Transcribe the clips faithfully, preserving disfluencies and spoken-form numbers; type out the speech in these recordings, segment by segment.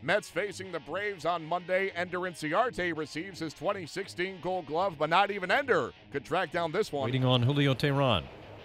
Mets facing the Braves on Monday. Ender Inciarte receives his twenty sixteen Gold Glove, but not even Ender could track down this one. Waiting on Julio Teheran,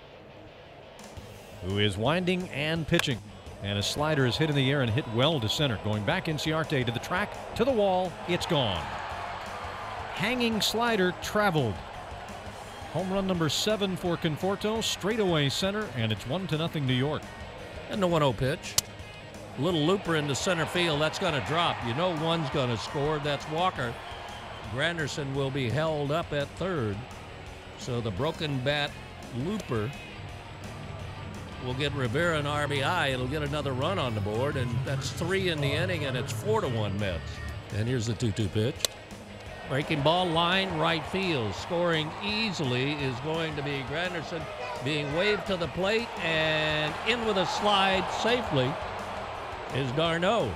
who is winding and pitching. And his slider is hit in the air and hit well to center. Going back, Inciarte to the track, to the wall, it's gone. Hanging slider traveled. Home run number seven for Conforto, straightaway center, and it's one to nothing New York. And the one oh pitch. Little looper into center field, that's going to drop. You know one's going to score, that's Walker. Granderson will be held up at third. So the broken bat looper will get Rivera an R B I. It'll get another run on the board, and that's three in the inning, and it's four to one Mets. And here's the two two pitch. Breaking ball, line right field. Scoring easily is going to be Granderson, being waved to the plate, and in with a slide safely is d'Arnaud.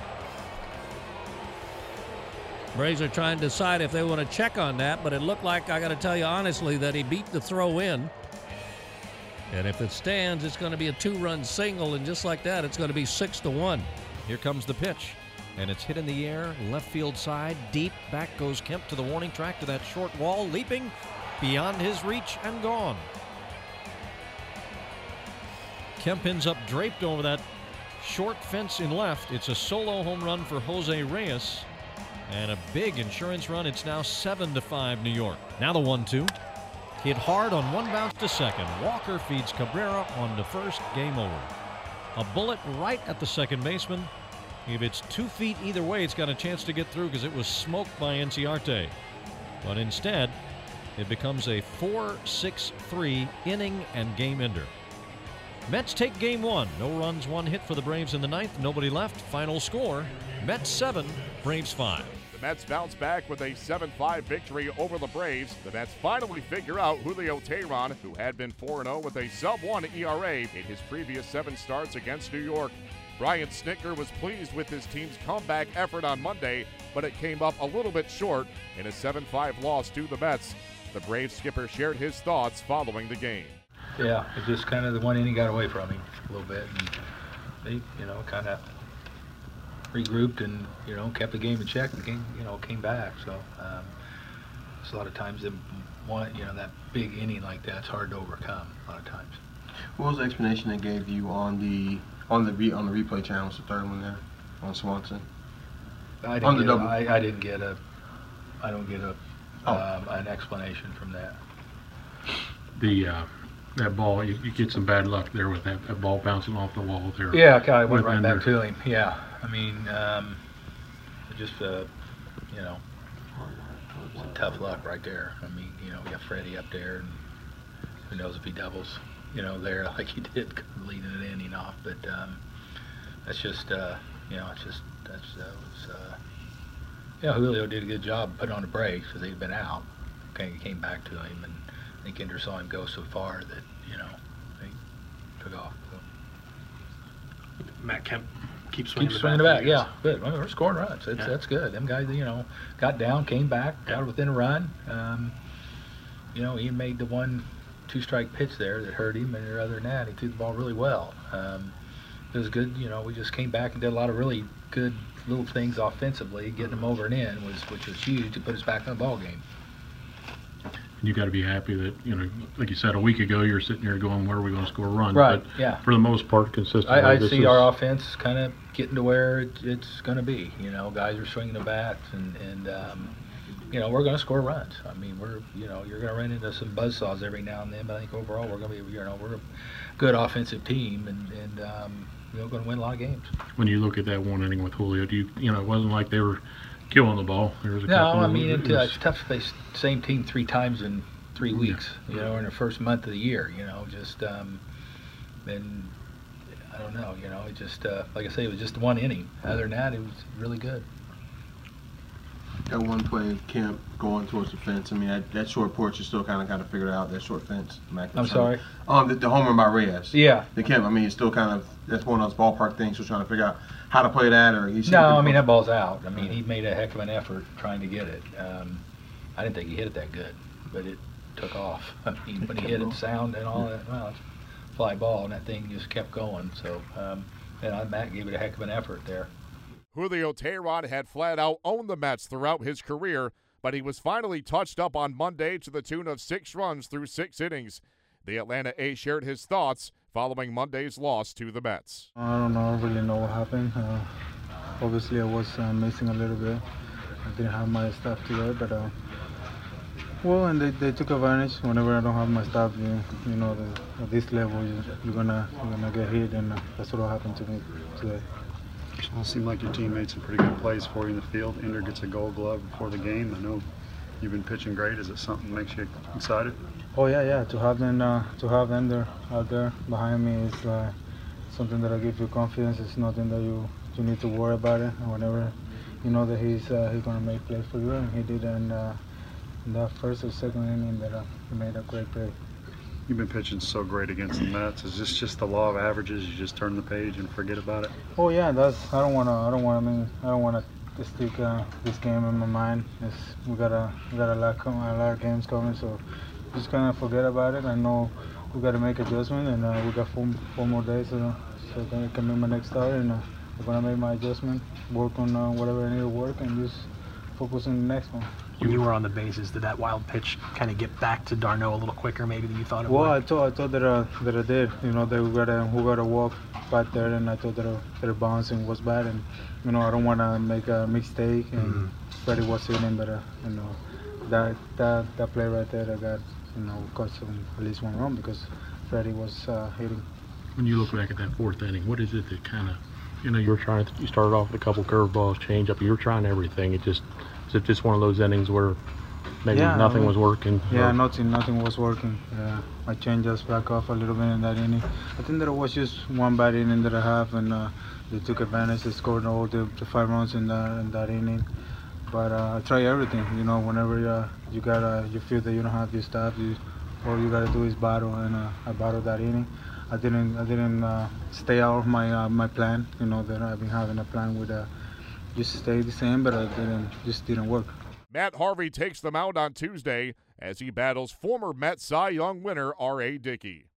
Braves are trying to decide if they want to check on that, but it looked like, I got to tell you honestly, that he beat the throw in. And if it stands, it's going to be a two-run single, and just like that, it's going to be six to one. Here comes the pitch, and it's hit in the air, left field side, deep. Back goes Kemp to the warning track, to that short wall, leaping beyond his reach and gone. Kemp ends up draped over that short fence in left. It's a solo home run for Jose Reyes, and a big insurance run. It's now seven to five New York. Now the one two. Hit hard on one bounce to second. Walker feeds Cabrera on to first. Game over. A bullet right at the second baseman. If it's two feet either way, it's got a chance to get through because it was smoked by Inciarte. But instead, it becomes a four six three inning and game ender. Mets take game one. No runs, one hit for the Braves in the ninth. Nobody left. Final score, Mets seven, Braves five. The Mets bounce back with a seven five victory over the Braves. The Mets finally figure out Julio Teheran, who had been four and oh with a sub one E R A in his previous seven starts against New York. Brian Snitker was pleased with his team's comeback effort on Monday, but it came up a little bit short in a seven five loss to the Mets. The Braves skipper shared his thoughts following the game. Yeah, it just kind of the one inning got away from him a little bit, and they, you know, kind of regrouped and, you know, kept the game in check. The game, you know, came back. So um, it's a lot of times that one, you know, that big inning like that's hard to overcome a lot of times. What was the explanation they gave you on the on the re, on the replay channels, the third one there on Swanson? I didn't on the get double. A, I, I didn't get a. I don't get a Oh. um, an explanation from that. The uh, that ball, you, you get some bad luck there with that, that ball bouncing off the wall there. Yeah, I went right Ender. back to him. Yeah, I mean, um, just uh, you know, some tough luck right there. I mean, you know, we got Freddie up there, and who knows if he doubles, you know, there like he did leading an inning off. But um, that's just, uh, you know, it's just that's that was. Uh, yeah, Julio did a good job putting on the brakes because he'd been out. Okay, came back to him, and I think Ender saw him go so far that, you know, he took off. So. Matt Kemp keeps swinging Keep the swinging bat. the bat, yeah, good. I mean, we're scoring runs. It's, Yeah. That's good. Them guys, you know, got down, came back, Yeah. got within a run. Um, you know, he made the one two-strike pitch there that hurt him, and other than that, he threw the ball really well. Um, it was good. You know, we just came back and did a lot of really good little things offensively, getting them over and in, was which was huge to put us back in the ball game. You got to be happy that, you know, like you said a week ago, you're sitting there going, where are we going to score runs? Right, But yeah. for the most part, consistently. I, I this see is, our offense kind of getting to where it, it's going to be. You know, guys are swinging the bats, and, and um, you know, we're going to score runs. I mean, we're, you know, you're going to run into some buzzsaws every now and then, but I think overall we're going to be, you know, we're a good offensive team, and, and um, you know, going to win a lot of games. When you look at that one inning with Julio, do you, you know, it wasn't like they were killing the ball. There was a No, couple I of, mean, it it, was, uh, it's tough to face the same team three times in three weeks, you know, in the first month of the year, you know, just, um, and I don't know, you know, it just, uh, like I say, it was just one inning. Other than that, it was really good. That one play, Kemp going towards the fence. I mean, that, that short porch is still kind of kind of figured out. That short fence. Mac I'm was sorry? trying to- Um, the, the home run by Reyes. Yeah. The Kemp. I mean, it's still kind of that's one of those ballpark things. We're trying to figure out how to play that, or he's. No, I mean, that ball's out. I mean, he made a heck of an effort trying to get it. Um, I didn't think he hit it that good, but it took off. I mean, when he hit it, sound and all that, well, it's a fly ball, and that thing just kept going. So, um, and Matt gave it a heck of an effort there. Julio Teheran had flat out owned the Mets throughout his career, but he was finally touched up on Monday to the tune of six runs through six innings. The Atlanta A shared his thoughts following Monday's loss to the Mets. I don't know, really know what happened. Uh, obviously, I was uh, missing a little bit. I didn't have my stuff today, but uh, well, and they, they took advantage. Whenever I don't have my stuff, you, you know, the, at this level, you, you're gonna you're gonna get hit, and uh, that's what happened to me today. Well, it seemed like your team made some pretty good plays for you in the field. Ender gets a Gold Glove before the game. I know you've been pitching great. Is it something that makes you excited? Oh yeah, yeah. To have them, uh, to have Ender out there behind me is uh, something that gives you confidence. It's nothing that you you need to worry about it. And whenever you know that he's uh, he's gonna make plays for you, and he did in, uh, in that first or second inning that uh, he made a great play. You've been pitching so great against the Mets. Is this just the law of averages? You just turn the page and forget about it? Oh yeah, that's. I don't wanna. I don't wanna. I mean, I don't wanna stick uh, this game in my mind. It's, we got a we got a lot coming, a lot of games coming, so just kind of forget about it. I know we got to make adjustment, and uh, we got four, four more days, uh, so that I can make my next start, and uh, I'm gonna make my adjustment, work on uh, whatever I need to work, and just focus on the next one. When you were on the bases, did that wild pitch kind of get back to d'Arnaud a little quicker maybe than you thought it well, would? Well, I thought I thought that uh, that I did. You know, that we got a we got a walk back there, and I thought that uh, that the bouncing was bad, and you know I don't want to make a mistake. And mm-hmm. Freddie was hitting, but uh, you know that that that play right there, that got you know cost him at least one run because Freddie was uh, hitting. When you look back at that fourth inning, what is it that kind of, you know, you were trying to, you started off with a couple curveballs, change up, you were trying everything. It just Is it just one of those innings where maybe yeah, nothing I mean, was working? Yeah, or? nothing, nothing was working. Yeah, my change just back off a little bit in that inning. I think that it was just one bad inning that I have, and uh, they took advantage. They scored all the, the five runs in that in that inning. But uh, I try everything. You know, whenever uh, you got uh, you feel that you don't have your stuff, you all you got to do is battle, and uh, I battled that inning. I didn't I didn't uh, stay out of my uh, my plan. You know that I've been having a plan with. Uh, Just stayed the same, but it didn't, just didn't work. Matt Harvey takes the mound on Tuesday as he battles former Met Cy Young winner R A. Dickey.